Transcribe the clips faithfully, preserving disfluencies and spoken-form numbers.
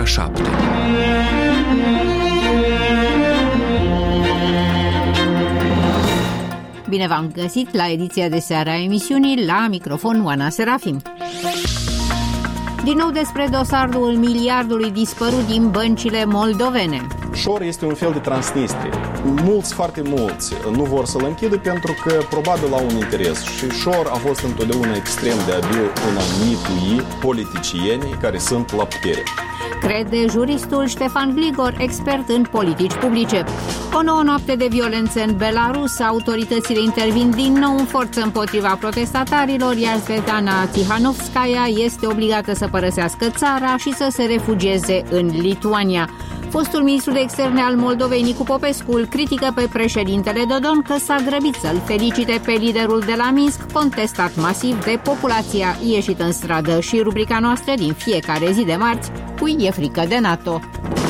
șapte. Bine v-am găsit la ediția de seară a emisiunii, la microfon Oana Serafim. Din nou despre dosarul miliardului dispărut din băncile moldovene. Șor este un fel de Transnistria. Mulți, foarte mulți, nu vor să-l închidă pentru că probabil au un interes. Și Șor a fost întotdeauna extrem de abil în a mitui politicienii care sunt la putere. Crede juristul Ștefan Gligor, expert în politici publice. O nouă noapte de violență în Belarus, autoritățile intervin din nou în forță împotriva protestatarilor, iar Svetlana Tihanovskaya este obligată să părăsească țara și să se refugieze în Lituania. Fostul ministru de externe al Moldovei, Nicu Popescu, îl critică pe președintele Dodon că s-a grăbit să-l felicite pe liderul de la Minsk, contestat masiv de populația ieșită în stradă. Și rubrica noastră din fiecare zi de marți, Cui e frică de NATO?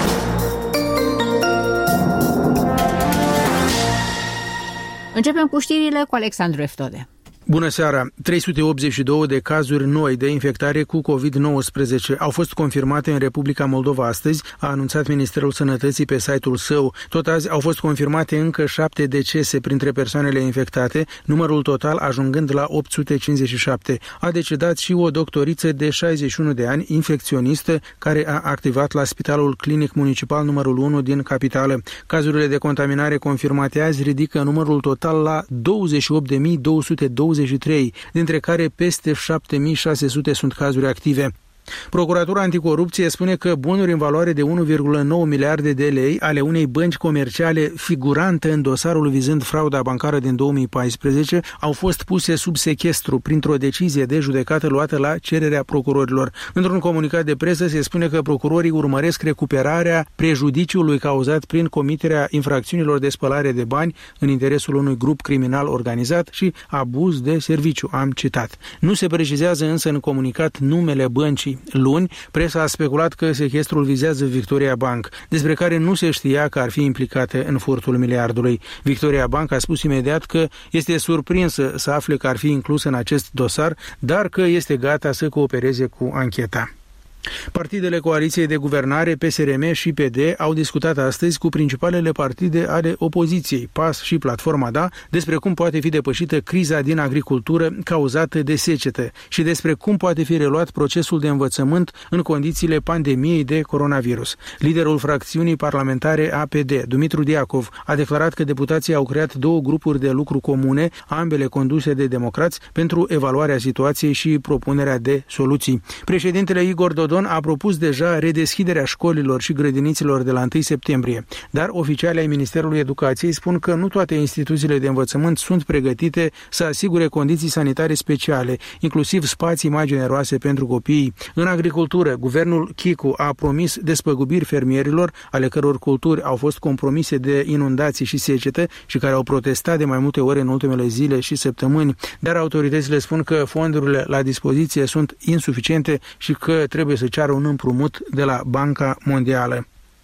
Începem cu știrile cu Alexandru Eftode. Bună seara! trei sute optzeci și două de cazuri noi de infectare cu covid nouăsprezece au fost confirmate în Republica Moldova astăzi, a anunțat Ministerul Sănătății pe site-ul său. Tot azi au fost confirmate încă șapte decese printre persoanele infectate, numărul total ajungând la opt sute cincizeci și șapte. A decedat și o doctoriță de șaizeci și unu de ani, infecționistă, care a activat la Spitalul Clinic Municipal numărul unu din capitală. Cazurile de contaminare confirmate azi ridică numărul total la douăzeci și opt de mii două sute douăzeci și trei, dintre care peste șapte mii șase sute sunt cazuri active. Procuratura Anticorupție spune că bunuri în valoare de unu virgulă nouă miliarde de lei ale unei bănci comerciale figurante în dosarul vizând frauda bancară din două mii paisprezece au fost puse sub sechestru printr-o decizie de judecată luată la cererea procurorilor. Într-un comunicat de presă se spune că procurorii urmăresc recuperarea prejudiciului cauzat prin comiterea infracțiunilor de spălare de bani în interesul unui grup criminal organizat și abuz de serviciu, am citat. Nu se precizează însă în comunicat numele băncii. Luni, presa a speculat că sechestrul vizează Victoria Bank, despre care nu se știa că ar fi implicată în furtul miliardului. Victoria Bank a spus imediat că este surprinsă să afle că ar fi inclusă în acest dosar, dar că este gata să coopereze cu ancheta. Partidele coaliției de guvernare, P S R M și P D, au discutat astăzi cu principalele partide ale opoziției, P A S și Platforma Da, despre cum poate fi depășită criza din agricultură cauzată de secetă și despre cum poate fi reluat procesul de învățământ în condițiile pandemiei de coronavirus. Liderul fracțiunii parlamentare A P D, Dumitru Diacov, a declarat că deputații au creat două grupuri de lucru comune, ambele conduse de democrați, pentru evaluarea situației și propunerea de soluții. Președintele Igor Dodon a propus deja redeschiderea școlilor și grădiniților de la întâi septembrie, dar oficialii ai Ministerului Educației spun că nu toate instituțiile de învățământ sunt pregătite să asigure condiții sanitare speciale, inclusiv spații mai generoase pentru copii. În agricultură, guvernul Chicu a promis despăgubiri fermierilor, ale căror culturi au fost compromise de inundații și secetă și care au protestat de mai multe ori în ultimele zile și săptămâni, dar autoritățile spun că fondurile la dispoziție sunt insuficiente și că trebuie să ceară un împrumut de la Banca Mondială.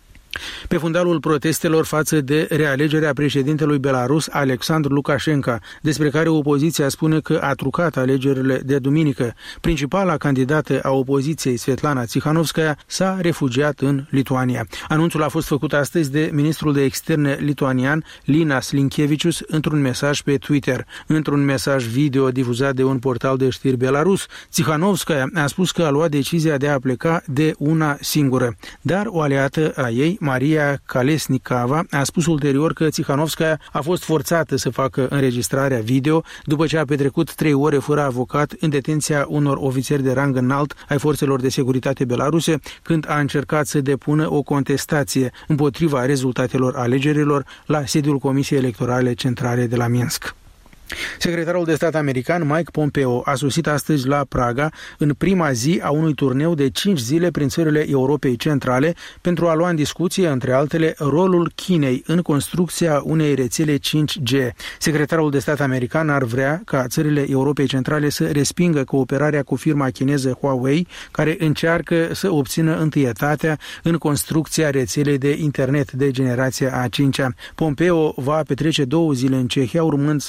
Pe fundalul protestelor față de realegerea președintelui Belarus, Alexandru Lukashenko, despre care opoziția spune că a trucat alegerile de duminică, principala candidată a opoziției, Svetlana Tihanovskaya, s-a refugiat în Lituania. Anunțul a fost făcut astăzi de ministrul de externe lituanian, Linas Linkevičius, într-un mesaj pe Twitter. Într-un mesaj video difuzat de un portal de știri belarus, Tihanovskaya a spus că a luat decizia de a pleca de una singură, dar o aliată a ei, Maria Kalesnikava, a spus ulterior că Tihanovskaya a fost forțată să facă înregistrarea video după ce a petrecut trei ore fără avocat în detenția unor ofițeri de rang înalt ai forțelor de securitate belaruse, când a încercat să depună o contestație împotriva rezultatelor alegerilor la sediul Comisiei Electorale Centrale de la Minsk. Secretarul de stat american Mike Pompeo a sosit astăzi la Praga în prima zi a unui turneu de cinci zile prin țările Europei Centrale pentru a lua în discuție, între altele, rolul Chinei în construcția unei rețele cinci G. Secretarul de stat american ar vrea ca țările Europei Centrale să respingă cooperarea cu firma chineză Huawei, care încearcă să obțină întâietatea în construcția rețelei de internet de generația a cincea. Pompeo va petrece două zile în Cehia, urmând să călătorească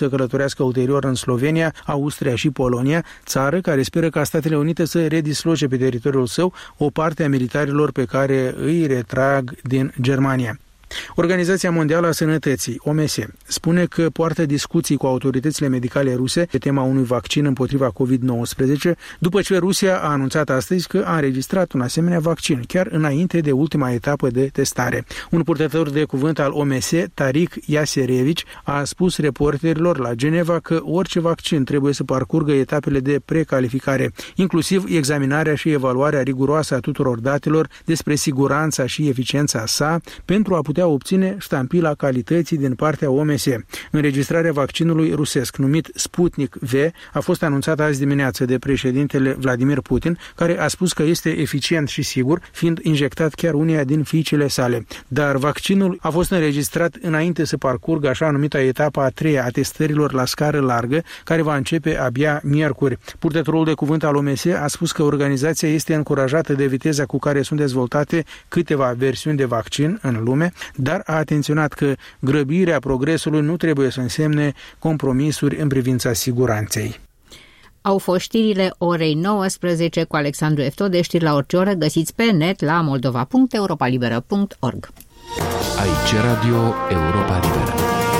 călătorească ulterior în Slovenia, Austria și Polonia, țară care speră ca Statele Unite să redisloce pe teritoriul său o parte a militarilor pe care îi retrag din Germania. Organizația Mondială a Sănătății, O M S, spune că poartă discuții cu autoritățile medicale ruse pe tema unui vaccin împotriva covid nouăsprezece, după ce Rusia a anunțat astăzi că a înregistrat un asemenea vaccin, chiar înainte de ultima etapă de testare. Un purtător de cuvânt al O M S, Tarik Yaserevici, a spus reporterilor la Geneva că orice vaccin trebuie să parcurgă etapele de precalificare, inclusiv examinarea și evaluarea riguroasă a tuturor datelor despre siguranța și eficiența sa pentru a putea obține ștampila calității din partea O M S. Înregistrarea vaccinului rusesc numit Sputnik V a fost anunțată azi dimineață de președintele Vladimir Putin, care a spus că este eficient și sigur, fiind injectat chiar uneia din fiicele sale. Dar vaccinul a fost înregistrat înainte să parcurgă așa numita etapa a treia a testărilor la scară largă, care va începe abia miercuri. Purtătorul de cuvânt al O M S a spus că organizația este încurajată de viteza cu care sunt dezvoltate câteva versiuni de vaccin în lume, dar a atenționat că grăbirea progresului nu trebuie să însemne compromisuri în privința siguranței. Au fost știrile orei nouăsprezece cu Alexandru Eftode. Știri la orice oră găsiți pe net la moldova punct europa liberă punct org. Aici Radio Europa Liberă.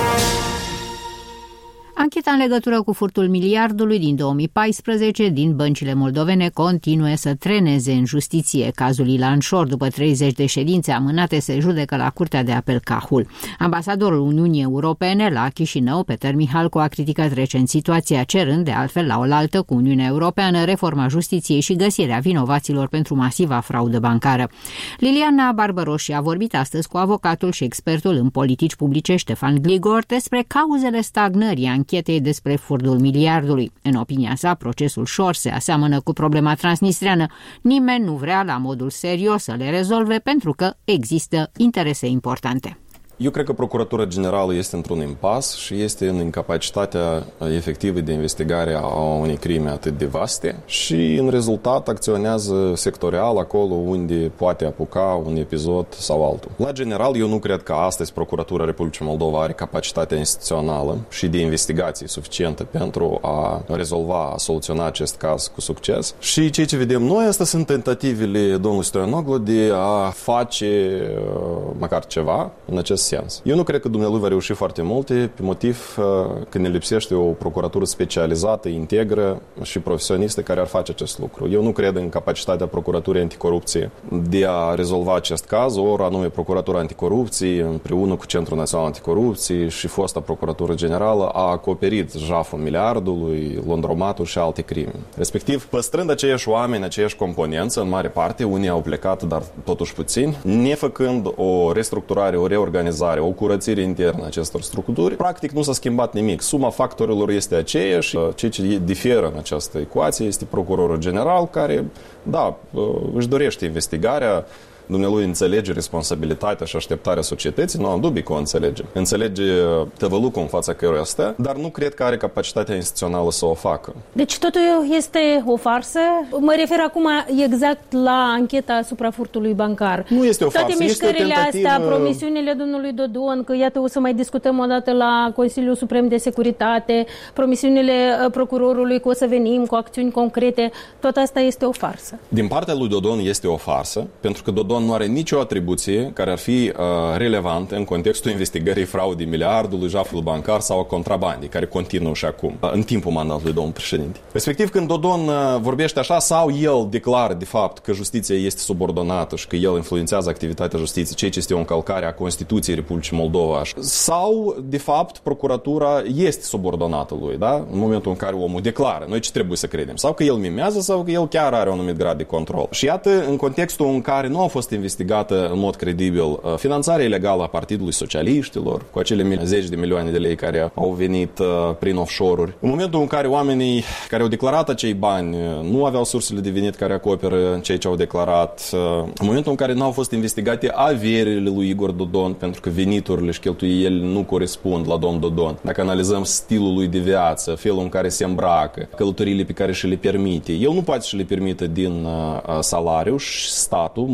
Ancheta în legătură cu furtul miliardului din două mii paisprezece din băncile moldovene continuă să treneze în justiție. Cazul Ilan Șor, după treizeci de ședințe amânate, se judecă la Curtea de Apel Cahul. Ambasadorul Uniunii Europene la Chișinău, Peter Mihalcu, a criticat recent situația, cerând de altfel la oaltă cu Uniunea Europeană reforma justiției și găsirea vinovaților pentru masiva fraudă bancară. Liliana Barbaroși a vorbit astăzi cu avocatul și expertul în politici publice Ștefan Gligor despre cauzele stagnării anchetei despre furtul miliardului. În opinia sa, procesul Șor se aseamănă cu problema transnistreană. Nimeni nu vrea la modul serios să le rezolve pentru că există interese importante. Eu cred că Procuratura Generală este într-un impas și este în incapacitatea efectivă de investigare a unei crime atât de vaste și în rezultat acționează sectorial acolo unde poate apuca un episod sau altul. La general, eu nu cred că astăzi Procuratura Republicii Moldova are capacitatea instituțională și de investigații suficientă pentru a rezolva, a soluționa acest caz cu succes. Și ceea ce vedem noi, astea sunt tentativele domnului Stoianoglu de a face măcar ceva în acest sens. Eu nu cred că dumnealui va reuși foarte multe pe motiv că ne lipsește o procuratură specializată, integră și profesionistă care ar face acest lucru. Eu nu cred în capacitatea Procuraturii Anticorupție de a rezolva acest caz, ori anume Procuratura Anticorupție împreună cu Centrul Național Anticorupție și fosta Procuratură Generală a acoperit jaful miliardului, laundromatul și alte crime. Respectiv, păstrând aceiași oameni, aceiași componență, în mare parte, unii au plecat, dar totuși puțini, nefăcând o restructurare, o reorganizare, o curățire internă a acestor structuri, practic nu s-a schimbat nimic. Suma factorilor este aceeași. Ceea ce diferă în această ecuație este procurorul general care, da, își dorește investigarea, dumnealui înțelege responsabilitatea și așteptarea societății, nu am dubii că o înțelege. Înțelege tăvălucul în fața căruia stă, dar nu cred că are capacitatea instituțională să o facă. Deci totul este o farsă? Mă refer acum exact la ancheta asupra furtului bancar. Nu este o farsă, toate este o mișcările tentativă... astea, promisiunile domnului Dodon, că iată o să mai discutăm o dată la Consiliul Suprem de Securitate, promisiunile procurorului că o să venim cu acțiuni concrete, tot asta este o farsă. Din partea lui Dodon este o farsă, pentru că Dodon nu are nicio atribuție care ar fi uh, relevantă în contextul investigării fraudei miliardului, jafului bancar sau a contrabandii, care continuă și acum, uh, în timpul mandatului domnului președinte. Respectiv, când Dodon uh, vorbește așa, sau el declară de fapt că justiția este subordonată și că el influențează activitatea justiției, ceea ce este o încălcare a Constituției Republicii Moldova, sau, de fapt, procuratura este subordonată lui, da? În momentul în care omul declară. Noi ce trebuie să credem? Sau că el mimează, sau că el chiar are un anumit grad de control. Și iată, în contextul în care nu au fost investigată în mod credibil finanțarea ilegală a Partidului Socialiștilor, cu acele zeci de milioane de lei care au venit prin offshore-uri. În momentul în care oamenii care au declarat acei bani nu aveau sursele de venit care acoperă ceea ce au declarat, în momentul în care nu au fost investigate averile lui Igor Dodon, pentru că veniturile și cheltuielile nu corespund la domnul Dodon. Dacă analizăm stilul lui de viață, felul în care se îmbracă, călătoriile pe care și le permite, el nu poate să le permită din salariu și statul, multe din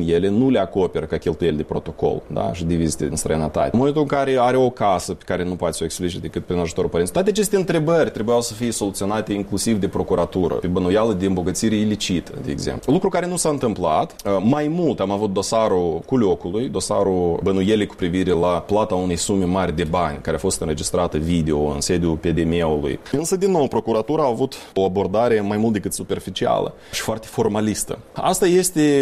ele nu le acoperă ca cheltuieli de protocol, da? Și de vizite în străinătate. În momentul în care are o casă pe care nu poate să o explice decât prin ajutorul părinților, toate aceste întrebări trebuiau să fie soluționate inclusiv de procuratură, pe bănuială de îmbogățire ilicită, de exemplu. Lucru care nu s-a întâmplat. Mai mult am avut dosarul culiocului, dosarul bănuielii cu privire la plata unei sume mari de bani, care a fost înregistrată video în sediul P D M-ului. Însă, din nou, procuratura a avut o abordare mai mult decât superficială și foarte formalistă. Asta este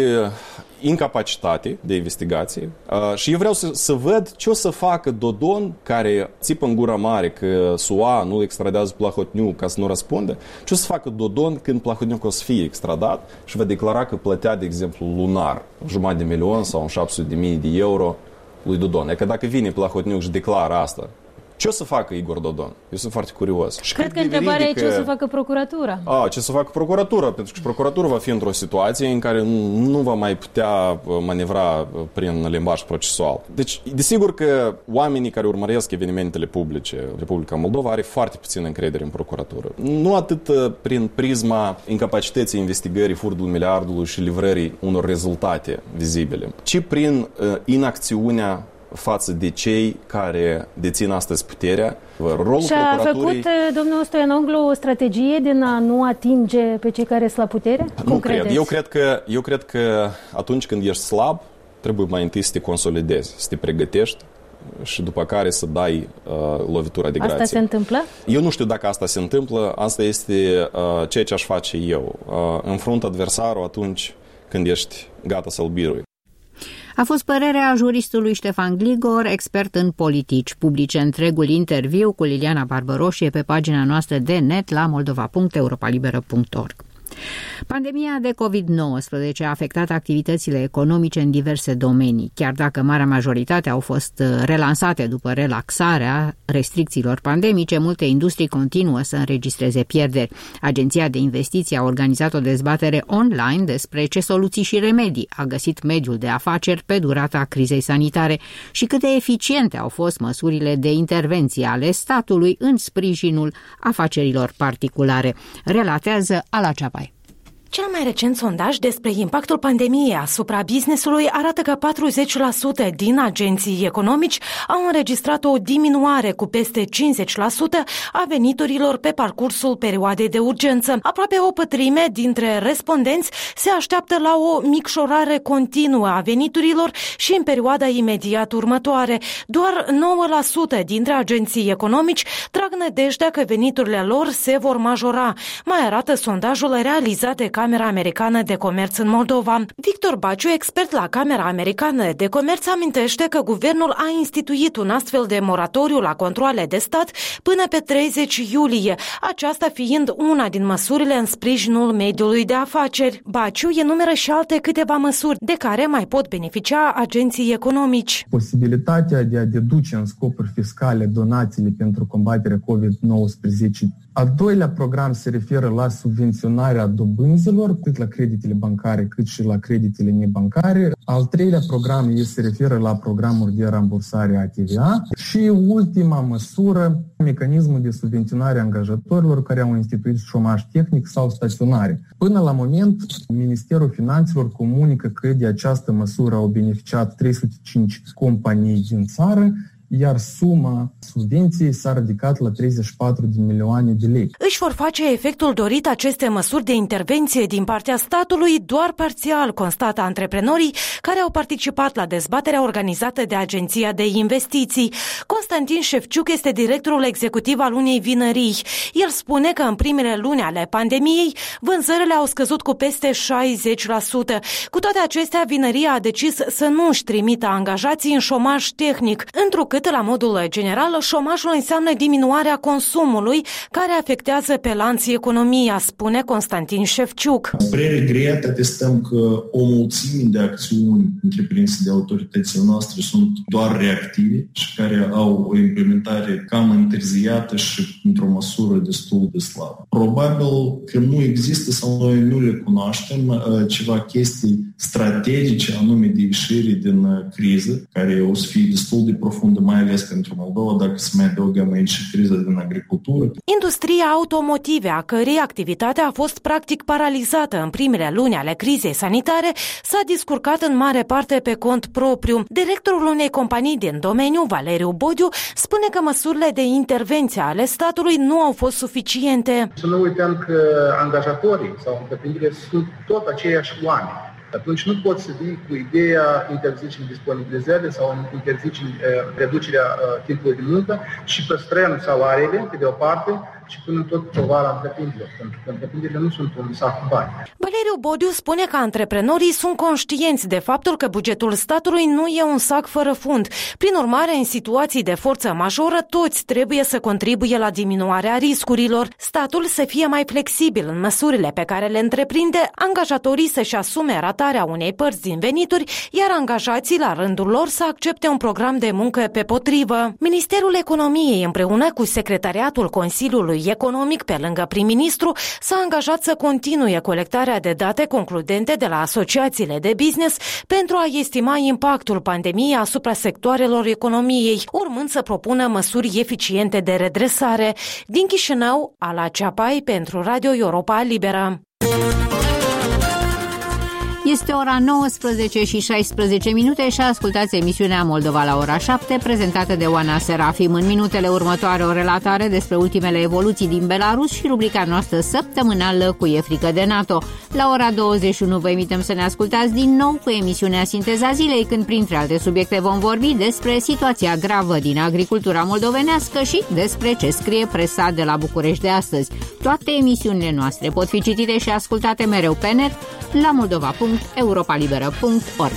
incapacitate de investigație uh, și eu vreau să, să văd ce o să facă Dodon, care țipă în gura mare că S U A nu extradează Plahotniuc ca să nu răspundă, ce o să facă Dodon când Plahotniuc o să fie extradat și va declara că plătea, de exemplu, lunar jumătate de milion sau un șapte sute de mii de euro lui Dodon. E că dacă vine Plahotniuc și declară asta, ce o să facă Igor Dodon? Eu sunt foarte curios. Și cred că întrebarea veridică... e ce o să facă procuratura. A, ce să facă procuratura? Pentru că procuratura va fi într-o situație în care nu va mai putea manevra prin limbaj procesual. Deci, desigur că oamenii care urmăresc evenimentele publice, Republica Moldova are foarte puțină încredere în procuratură. Nu atât prin prisma incapacității investigării furtului miliardului și livrării unor rezultate vizibile, ci prin uh, inacțiunea față de cei care dețin astăzi puterea. Rolul și a procuraturii... făcut domnul Stoianoglu o strategie din a nu atinge pe cei care sunt la putere? Nu Cum cred. Eu cred, că, eu cred că atunci când ești slab, trebuie mai întâi să te consolidezi, să te pregătești și după care să dai uh, lovitura de grație. Asta se întâmplă? Eu nu știu dacă asta se întâmplă. Asta este uh, ceea ce aș face eu. Uh, înfrunt adversarul atunci când ești gata să-l birui. A fost părerea juristului Ștefan Gligor, expert în politici publice. Întregul interviu cu Liliana Barbăroșie pe pagina noastră de net la moldova punct europalibera punct org. Pandemia de covid nouăsprezece a afectat activitățile economice în diverse domenii, chiar dacă marea majoritate au fost relansate după relaxarea restricțiilor pandemice, multe industrii continuă să înregistreze pierderi. Agenția de investiții a organizat o dezbatere online despre ce soluții și remedii a găsit mediul de afaceri pe durata crizei sanitare și cât de eficiente au fost măsurile de intervenție ale statului în sprijinul afacerilor particulare, relatează Ala Ceapai. Cel mai recent sondaj despre impactul pandemiei asupra business-ului arată că patruzeci la sută din agenții economici au înregistrat o diminuare cu peste cincizeci la sută a veniturilor pe parcursul perioadei de urgență. Aproape o pătrime dintre respondenți se așteaptă la o micșorare continuă a veniturilor și în perioada imediat următoare. Doar nouă la sută dintre agenții economici trag nădejdea că veniturile lor se vor majora, mai arată sondajul realizat de Camera Americană de Comerț în Moldova. Victor Baciu, expert la Camera Americană de Comerț, amintește că guvernul a instituit un astfel de moratoriu la controale de stat până pe treizeci iulie, aceasta fiind una din măsurile în sprijinul mediului de afaceri. Baciu enumeră și alte câteva măsuri de care mai pot beneficia agenții economici. Posibilitatea de a deduce în scopuri fiscale donațiile pentru combaterea covid nouăsprezece. Al doilea program se referă la subvenționarea dobânzilor, atât la creditele bancare cât și la creditele nebancare. Al treilea program se referă la programul de rambursare a T V A și ultima măsură, mecanismul de subvenționare a angajatorilor care au instituit șomaj tehnic sau staționare. Până la moment, Ministerul Finanțelor comunică că de această măsură au beneficiat trei sute cinci companii din țară, iar suma subvenției s-a ridicat la treizeci și patru de milioane de lei. Își vor face efectul dorit aceste măsuri de intervenție din partea statului doar parțial, constată antreprenorii care au participat la dezbaterea organizată de Agenția de Investiții. Constantin Șefciuc este directorul executiv al unei vinării. El spune că în primele luni ale pandemiei vânzările au scăzut cu peste șaizeci la sută. Cu toate acestea, vinăria a decis să nu își trimită angajații în șomaj tehnic, întrucât la modul general, șomajul înseamnă diminuarea consumului care afectează pe lanț economia, spune Constantin Șefciuc. Spre regret, atestăm că o mulțime de acțiuni întreprinse de autoritățile noastre sunt doar reactive și care au o implementare cam întârziată și într-o măsură destul de slabă. Probabil că nu există sau noi nu le cunoaștem ceva chestii strategice anume de ieșire din criză, care o să fie destul de profundă mai ales pentru Moldova, dacă să mai adăugăm aici și criza din agricultură. Industria automotive, a cărei activitate a fost practic paralizată în primele luni ale crizei sanitare, s-a descurcat în mare parte pe cont propriu. Directorul unei companii din domeniu, Valeriu Bodiu, spune că măsurile de intervenție ale statului nu au fost suficiente. Să nu uităm că angajatorii sau întreprinderile sunt tot aceiași oameni. Atunci nu poți să vii cu ideea interzicem disponibilizării sau interzicem reducerea timpului de muncă și păstrăm salariile, pe de o parte, și până tot povara întreprinderilor, pentru că întreprinderile nu sunt un sac cu bani. Valeriu Bodiu spune că antreprenorii sunt conștienți de faptul că bugetul statului nu e un sac fără fund. Prin urmare, în situații de forță majoră, toți trebuie să contribuie la diminuarea riscurilor. Statul să fie mai flexibil în măsurile pe care le întreprinde, angajatorii să-și asume ratarea unei părți din venituri, iar angajații, la rândul lor, să accepte un program de muncă pe potrivă. Ministerul Economiei, împreună cu Secretariatul Consiliului Economic, pe lângă prim-ministru, s-a angajat să continue colectarea de date concludente de la asociațiile de business pentru a estima impactul pandemiei asupra sectoarelor economiei, urmând să propună măsuri eficiente de redresare. Din Chișinău, Ala Ceapai pentru Radio Europa Liberă. Este ora nouăsprezece și șaisprezece minute și ascultați emisiunea Moldova la ora șapte, prezentată de Oana Serafim. În minutele următoare o relatare despre ultimele evoluții din Belarus și rubrica noastră săptămânală cu E frică de NATO. La ora douăzeci și unu vă invităm să ne ascultați din nou cu emisiunea Sinteza Zilei, când printre alte subiecte vom vorbi despre situația gravă din agricultura moldovenească și despre ce scrie presa de la București de astăzi. Toate emisiunile noastre pot fi citite și ascultate mereu pe net la moldova punct europa liberă punct org.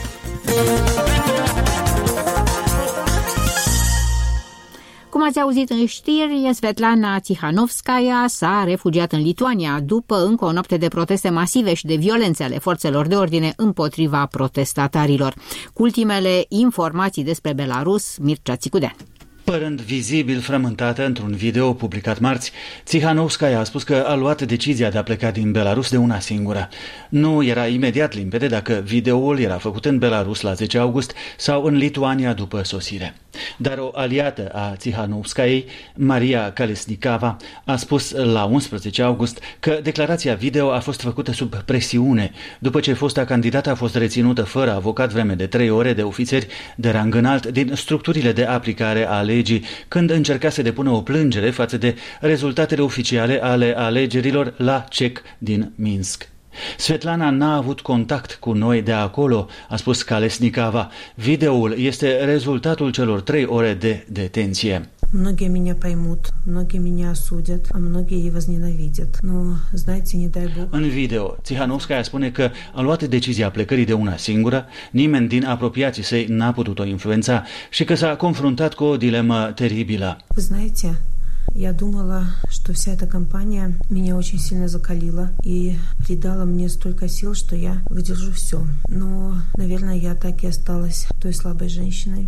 Cum ați auzit în știri, Svetlana Tihanovskaya s-a refugiat în Lituania după încă o noapte de proteste masive și de violențe ale forțelor de ordine împotriva protestatarilor. Cu ultimele informații despre Belarus, Mircea Țicudean. Părând vizibil frământată într-un video publicat marți, Tihanovskaya a spus că a luat decizia de a pleca din Belarus de una singură. Nu era imediat limpede dacă videoul era făcut în Belarus la zece august sau în Lituania după sosire. Dar o aliată a Tihanovskayei, Maria Kalesnikava, a spus la unsprezece august că declarația video a fost făcută sub presiune, după ce fosta candidată a fost reținută fără avocat vreme de trei ore de ofițeri de rang înalt din structurile de aplicare a legii, când încerca să depună o plângere față de rezultatele oficiale ale alegerilor la C E C din Minsk. Svetlana n-a avut contact cu noi de acolo, a spus Kalesnikava. Videoul este rezultatul celor trei ore de detenție. Многие меня поймут, многие меня осудят, а многие и возненавидят. Но, знаете, не дай Бог. În video, Tihanovskaya spune că a luat decizia plecării de una singură, nimeni din apropiații săi n-a putut-o influența și că s-a confruntat cu o dilemă teribilă. Вы знаете, я думала, что вся эта кампания меня очень сильно закалила и придала мне столько сил, что я выдержу все. Но, наверное, я так и осталась той слабой женщиной,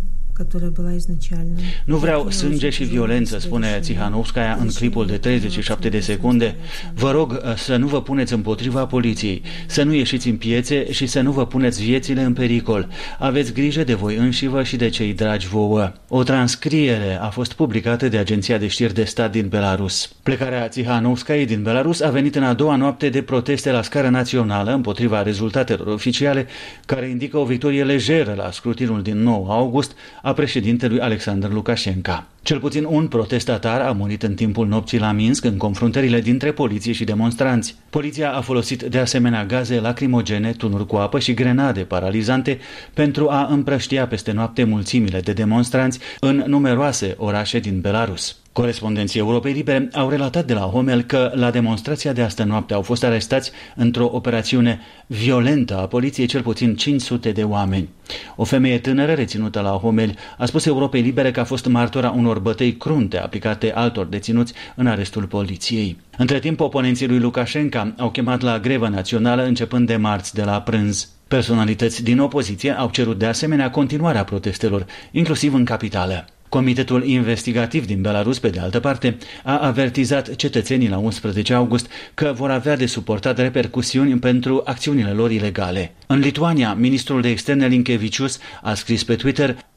Nu vreau sânge și violență, spune Tihanovskaya în clipul de treizeci și șapte de secunde. Vă rog să nu vă puneți împotriva poliției, să nu ieșiți în piețe și să nu vă puneți viețile în pericol. Aveți grijă de voi înșivă și de cei dragi vouă. O transcriere a fost publicată de Agenția de Știri de Stat din Belarus. Plecarea Tihanovskayei din Belarus a venit în a doua noapte de proteste la scară națională împotriva rezultatelor oficiale, care indică o victorie lejeră la scrutinul din nouă august a președintelui Alexander Lukashenko. Cel puțin un protestatar a murit în timpul nopții la Minsk în confruntările dintre poliție și demonstranți. Poliția a folosit de asemenea gaze lacrimogene, tunuri cu apă și grenade paralizante pentru a împrăștia peste noapte mulțimile de demonstranți în numeroase orașe din Belarus. Corespondenții Europei Libere au relatat de la Homel că la demonstrația de astă noapte au fost arestați într-o operațiune violentă a poliției cel puțin cinci sute de oameni. O femeie tânără reținută la Homel a spus Europei Libere că a fost martora unor bătăi crunte aplicate altor deținuți în arestul poliției. Între timp, oponenții lui Lukashenko au chemat la grevă națională începând de marți de la prânz. Personalități din opoziție au cerut de asemenea continuarea protestelor, inclusiv în capitală. Comitetul investigativ din Belarus, pe de altă parte, a avertizat cetățenii la unsprezece august că vor avea de suportat repercusiuni pentru acțiunile lor ilegale. În Lituania, ministrul de externe Linkevicius a scris pe Twitter: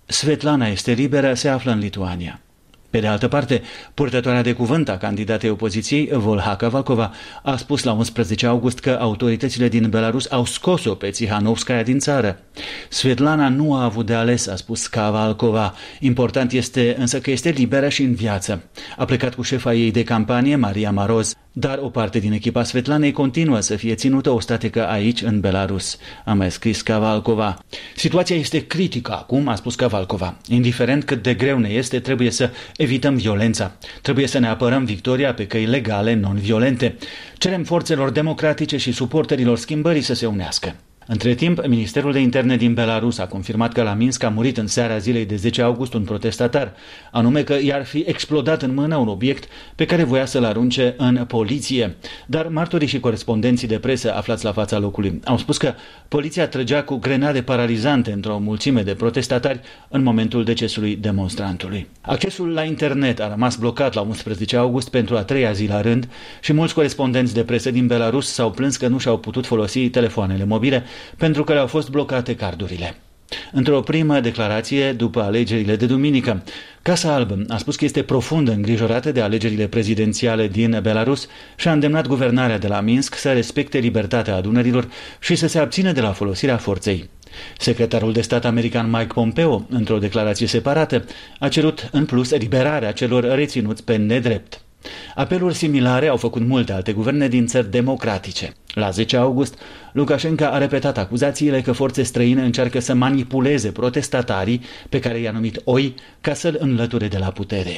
Svetlana este liberă, se află în Lituania. Pe de altă parte, purtătoarea de cuvânt a candidatei opoziției, Volha Kavalkova, a spus la unsprezece august că autoritățile din Belarus au scos-o pe Tsihanovskaya din țară. Svetlana nu a avut de ales, a spus Kavalkova. Important este însă că este liberă și în viață. A plecat cu șefa ei de campanie, Maria Maroz, dar o parte din echipa Svetlanei continuă să fie ținută ostatică aici, în Belarus, a mai scris Kavalkova. Situația este critică acum, a spus Kavalkova. Indiferent cât de greu ne este, trebuie să evităm violența. Trebuie să ne apărăm victoria pe căi legale, non-violente. Cerem forțelor democratice și suporterilor schimbării să se unească. Între timp, Ministerul de Interne din Belarus a confirmat că la Minsk a murit în seara zilei de zece august un protestatar, anume că i-ar fi explodat în mână un obiect pe care voia să-l arunce în poliție. Dar martorii și corespondenții de presă aflați la fața locului au spus că poliția trăgea cu grenade paralizante într-o mulțime de protestatari în momentul decesului demonstrantului. Accesul la internet a rămas blocat la unsprezece august pentru a treia zi la rând și mulți corespondenți de presă din Belarus s-au plâns că nu și-au putut folosi telefoanele mobile pentru că le-au fost blocate cardurile. Într-o primă declarație după alegerile de duminică, Casa Albă a spus că este profund îngrijorată de alegerile prezidențiale din Belarus și a îndemnat guvernarea de la Minsk să respecte libertatea adunărilor și să se abțină de la folosirea forței. Secretarul de stat american Mike Pompeo, într-o declarație separată, a cerut în plus eliberarea celor reținuți pe nedrept. Apeluri similare au făcut multe alte guverne din țări democratice. La zece august, Lukashenko a repetat acuzațiile că forțe străine încearcă să manipuleze protestatarii pe care i-a numit oi ca să-l înlăture de la putere.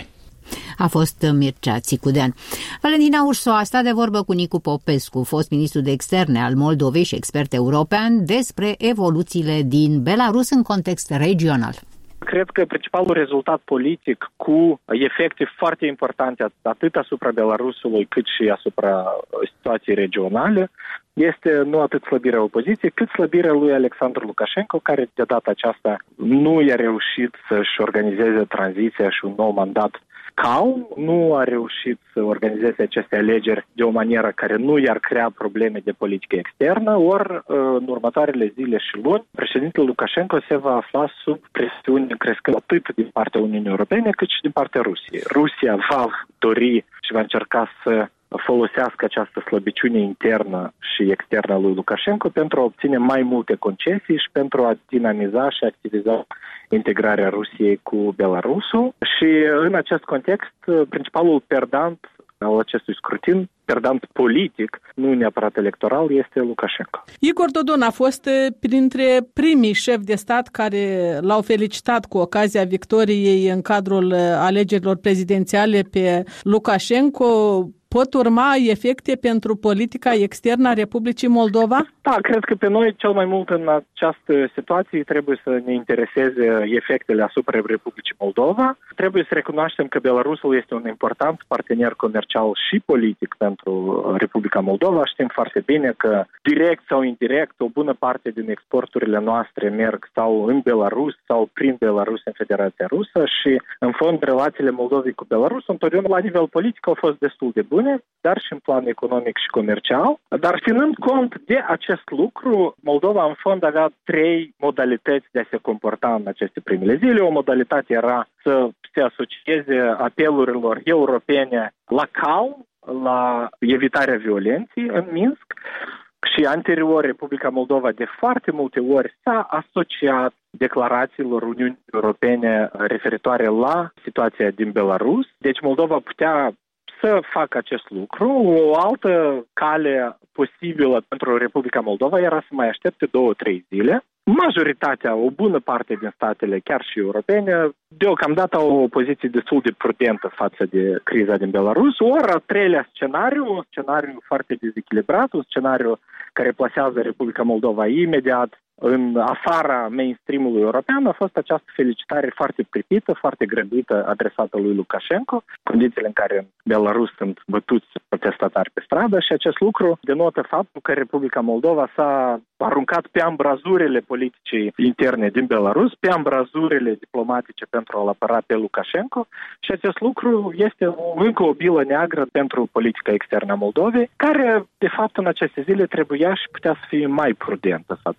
A fost Mircea Țicudean. Valentina Urso a stat de vorbă cu Nicu Popescu, fost ministru de externe al Moldovei și expert european, despre evoluțiile din Belarus în context regional. Cred că principalul rezultat politic cu efecte foarte importante atât asupra Belarusului cât și asupra situației regionale este nu atât slăbirea opoziției, cât slăbirea lui Alexandru Lukashenko, care de data aceasta nu i-a reușit să-și organizeze tranziția și un nou mandat calm, nu a reușit să organizeze aceste alegeri de o manieră care nu i-ar crea probleme de politică externă, ori în următoarele zile și luni, președintele Lukashenko se va afla sub presiune crescând atât din partea Uniunii Europene cât și din partea Rusiei. Rusia va dori și va încerca să folosească această slăbiciune internă și externă a lui Lukashenko pentru a obține mai multe concesii și pentru a dinamiza și activiza integrarea Rusiei cu Belarusul. Și în acest context, principalul perdant al acestui scrutin, perdant politic, nu neapărat electoral, este Lukashenko. Igor Dodon a fost printre primii șefi de stat care l-au felicitat cu ocazia victoriei în cadrul alegerilor prezidențiale pe Lukashenko. Pot urma efecte pentru politica externă a Republicii Moldova? Da, cred că pe noi cel mai mult în această situație trebuie să ne intereseze efectele asupra Republicii Moldova. Trebuie să recunoaștem că Belarusul este un important partener comercial și politic pentru Republica Moldova. Știm foarte bine că direct sau indirect o bună parte din exporturile noastre merg sau în Belarus sau prin Belarus în Federația Rusă și în fond relațiile Moldovei cu Belarus întotdeauna la nivel politic au fost destul de bune, dar și în plan economic și comercial. Dar ținând cont de acest lucru, Moldova în fond avea trei modalități de a se comporta în aceste primele zile. O modalitate era să se asocieze apelurilor europene la calm, la evitarea violenței în Minsk și anterior Republica Moldova de foarte multe ori s-a asociat declarațiilor Uniunii Europene referitoare la situația din Belarus. Deci Moldova putea să facă acest lucru. O altă cale posibilă pentru Republica Moldova era să mai aștepte două, trei zile. Majoritatea, o bună parte din statele, chiar și europene, deocamdată au o poziție destul de prudentă față de criza din Belarus. Ori al treilea scenariu, un scenariu foarte dezechilibrat, un scenariu care plasează Republica Moldova imediat în afara mainstream-ului european, a fost această felicitare foarte pripită, foarte grăbită adresată lui Lukashenko, condițiile în care în Belarus sunt bătuți protestatari pe stradă și acest lucru denotă faptul că Republica Moldova s-a aruncat pe ambrazurile politicii interne din Belarus, pe ambrazurile diplomatice pentru a-l apăra pe Lukashenko și acest lucru este o, încă o bilă neagră pentru politica externă a Moldovei, care de fapt în aceste zile trebuia și putea să fie mai prudentă față de situația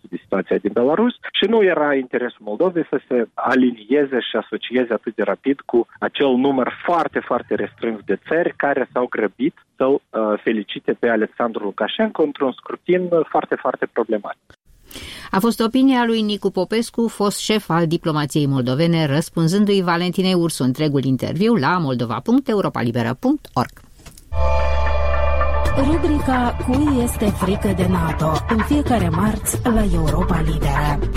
situația din Belarus și nu era interesul Moldovei să se alinieze și asocieze atât de rapid cu acel număr foarte, foarte restrâns de țări care s-au grăbit să-l uh, felicite pe Alexandru Lukashenko într-un scrutin foarte, foarte problematic. A fost opinia lui Nicu Popescu, fost șef al diplomației moldovene, răspunzându-i Valentinei Ursu. Întregul interviu la moldova punct europa liberă punct org. Rubrica Cui este frică de NATO? În fiecare marți la Europa Liberă.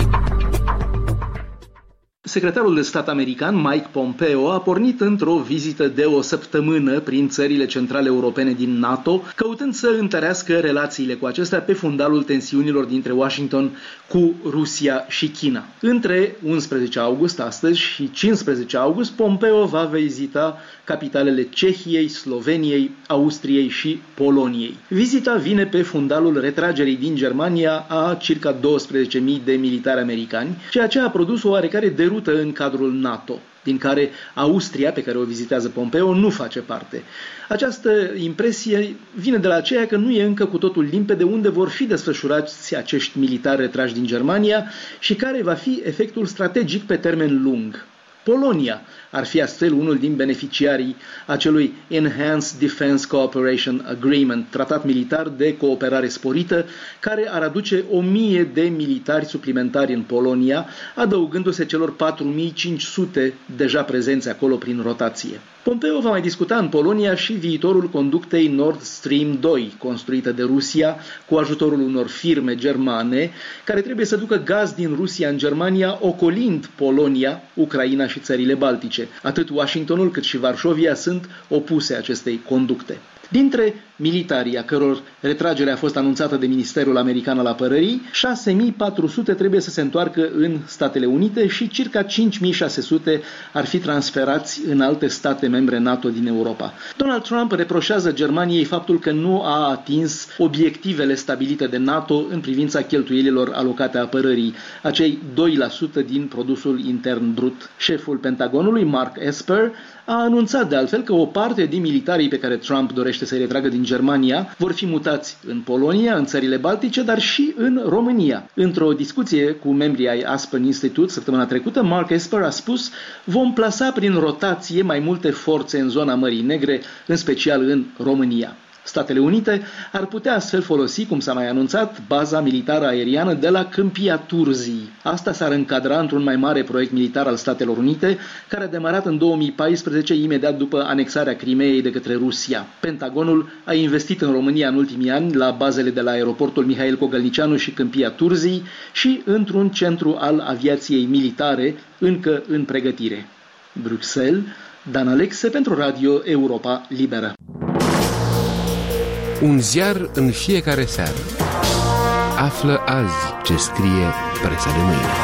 Secretarul de stat american Mike Pompeo a pornit într-o vizită de o săptămână prin țările centrale europene din NATO, căutând să întărească relațiile cu acestea pe fundalul tensiunilor dintre Washington cu Rusia și China. Între unsprezece august, astăzi, și cincisprezece august, Pompeo va vizita capitalele Cehiei, Sloveniei, Austriei și Poloniei. Vizita vine pe fundalul retragerii din Germania a circa douăsprezece mii de militari americani, ceea ce a produs o oarecare derută în cadrul NATO, din care Austria, pe care o vizitează Pompeo, nu face parte. Această impresie vine de la aceea că nu e încă cu totul limpede unde vor fi desfășurați acești militari retrași din Germania și care va fi efectul strategic pe termen lung. Polonia ar fi astfel unul din beneficiarii acelui Enhanced Defense Cooperation Agreement, tratat militar de cooperare sporită, care ar aduce o mie de militari suplimentari în Polonia, adăugându-se celor patru mii cinci sute deja prezenți acolo prin rotație. Pompeo va mai discuta în Polonia și viitorul conductei Nord Stream doi, construită de Rusia cu ajutorul unor firme germane, care trebuie să ducă gaz din Rusia în Germania, ocolind Polonia, Ucraina și țările Baltice. Atât Washingtonul cât și Varșovia sunt opuse acestei conducte. Dintre militarii a căror retragere a fost anunțată de Ministerul American al Apărării, șase mii patru sute trebuie să se întoarcă în Statele Unite și circa cinci mii șase sute ar fi transferați în alte state membre NATO din Europa. Donald Trump reproșează Germaniei faptul că nu a atins obiectivele stabilite de NATO în privința cheltuielilor alocate apărării, acei doi la sută din produsul intern brut. Șeful Pentagonului, Mark Esper, a anunțat de altfel că o parte din militarii pe care Trump dorește să-i retragă din Germania vor fi mutați în Polonia, în țările Baltice, dar și în România. Într-o discuție cu membrii ai Aspen Institute săptămâna trecută, Mark Esper a spus: vom plasa prin rotație mai multe forțe în zona Mării Negre, în special în România. Statele Unite ar putea astfel folosi, cum s-a mai anunțat, baza militară aeriană de la Câmpia Turzii. Asta s-ar încadra într-un mai mare proiect militar al Statelor Unite, care a demarat în două mii paisprezece, imediat după anexarea Crimeei de către Rusia. Pentagonul a investit în România în ultimii ani la bazele de la aeroportul Mihail Cogălnicianu și Câmpia Turzii și într-un centru al aviației militare încă în pregătire. Bruxelles, Dan Alexe pentru Radio Europa Liberă. Un ziar în fiecare seară. Află azi ce scrie presa de mâine.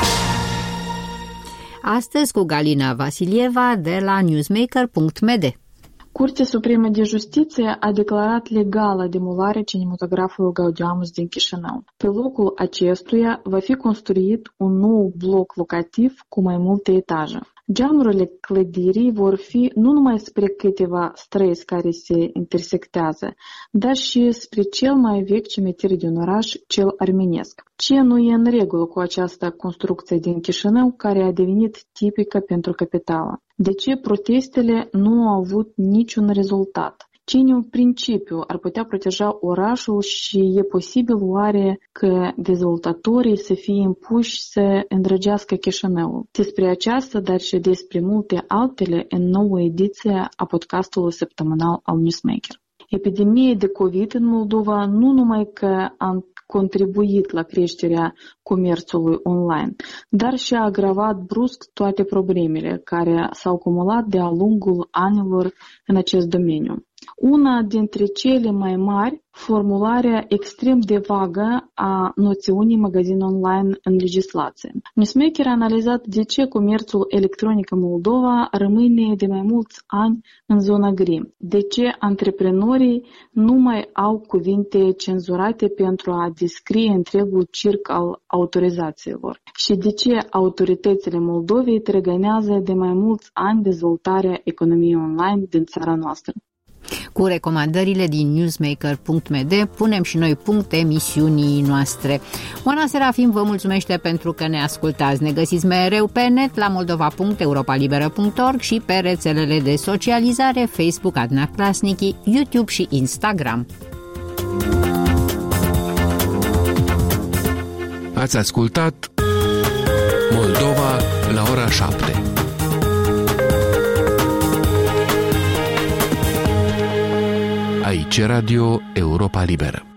Astăzi cu Galina Vasilieva de la newsmaker punct m d. Curtea Supremă de Justiție a declarat legală demolarea cinematografului Gaudeamus din Chișinău. Pe locul acestuia va fi construit un nou bloc locativ cu mai multe etaje. Geamurile clădirii vor fi nu numai spre câteva străzi care se intersectează, dar și spre cel mai vechi cimitir din oraș, cel armenesc. Ce nu e în regulă cu această construcție din Chișinău, care a devenit tipică pentru capitală? De ce protestele nu au avut niciun rezultat? Cine în principiu ar putea proteja orașul și e posibil oare că dezvoltatorii să fie impuși să îndrăgească Chișinăul? Despre aceasta, dar și despre multe altele în noua ediție a podcastului săptămânal al Newsmaker. Epidemia de COVID în Moldova nu numai că a contribuit la creșterea comerțului online, dar și a agravat brusc toate problemele care s-au acumulat de-a lungul anilor în acest domeniu. Una dintre cele mai mari, formularea extrem de vagă a noțiunii magazin online în legislație. Newsmaker a analizat de ce comerțul electronic în Moldova rămâne de mai mulți ani în zona gri, de ce antreprenorii nu mai au cuvinte cenzurate pentru a descrie întregul circ al autorizațiilor și de ce autoritățile Moldovei trăgânează de mai mulți ani dezvoltarea economiei online din țara noastră. Cu recomandările din newsmaker punct m d punem și noi punct emisiunii noastre. Oana Serafim vă mulțumește pentru că ne ascultați. Ne găsiți mereu pe net la moldova punct europa liberă punct org și pe rețelele de socializare Facebook Adna Klasnici, YouTube și Instagram. Ați ascultat Moldova la ora șapte. Aici Radio Europa Liberă.